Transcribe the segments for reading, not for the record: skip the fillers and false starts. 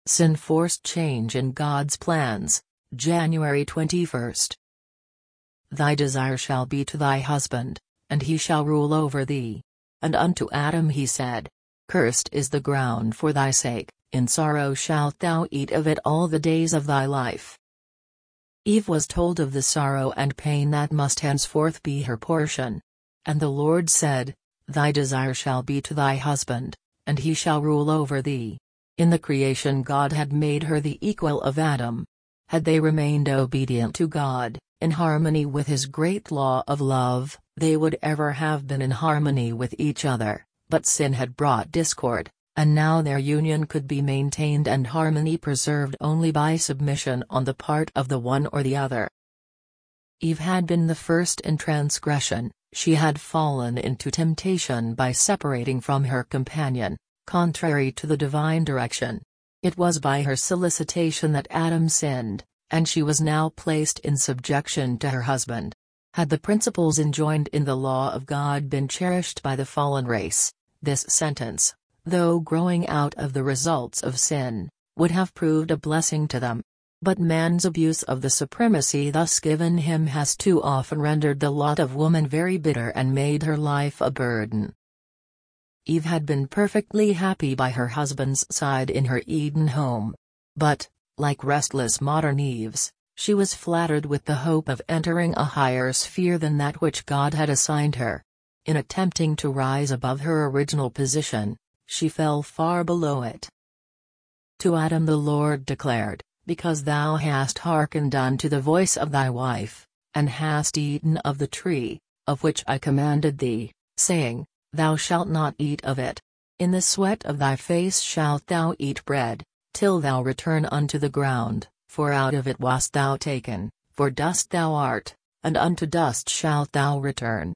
Sin forced change in God's plans. January 21. Thy desire shall be to thy husband, and he shall rule over thee. And unto Adam he said, Cursed is the ground for thy sake, in sorrow shalt thou eat of it all the days of thy life. Eve was told of the sorrow and pain that must henceforth be her portion. And the Lord said, Thy desire shall be to thy husband, and he shall rule over thee. In the creation God had made her the equal of Adam. Had they remained obedient to God, in harmony with His great law of love, they would ever have been in harmony with each other, but sin had brought discord, and now their union could be maintained and harmony preserved only by submission on the part of the one or the other. Eve had been the first in transgression. She had fallen into temptation by separating from her companion, contrary to the divine direction. It was by her solicitation that Adam sinned, and she was now placed in subjection to her husband. Had the principles enjoined in the law of God been cherished by the fallen race, this sentence, though growing out of the results of sin, would have proved a blessing to them. But man's abuse of the supremacy thus given him has too often rendered the lot of woman very bitter and made her life a burden. Eve had been perfectly happy by her husband's side in her Eden home. But, like restless modern Eves, she was flattered with the hope of entering a higher sphere than that which God had assigned her. In attempting to rise above her original position, she fell far below it. To Adam the Lord declared, Because thou hast hearkened unto the voice of thy wife, and hast eaten of the tree, of which I commanded thee, saying, Thou shalt not eat of it. In the sweat of thy face shalt thou eat bread, till thou return unto the ground, for out of it wast thou taken, for dust thou art, and unto dust shalt thou return.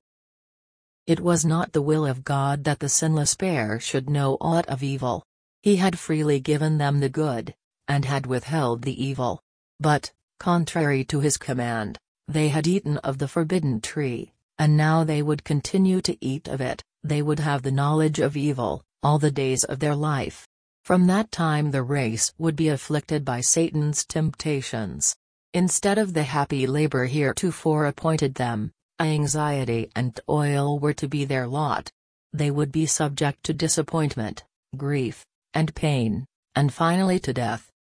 It was not the will of God that the sinless pair should know aught of evil. He had freely given them the good, and had withheld the evil. But, contrary to His command, they had eaten of the forbidden tree, and now they would continue to eat of it. They would have the knowledge of evil, all the days of their life. From that time the race would be afflicted by Satan's temptations. Instead of the happy labor heretofore appointed them, anxiety and toil were to be their lot. They would be subject to disappointment, grief, and pain, and finally to death.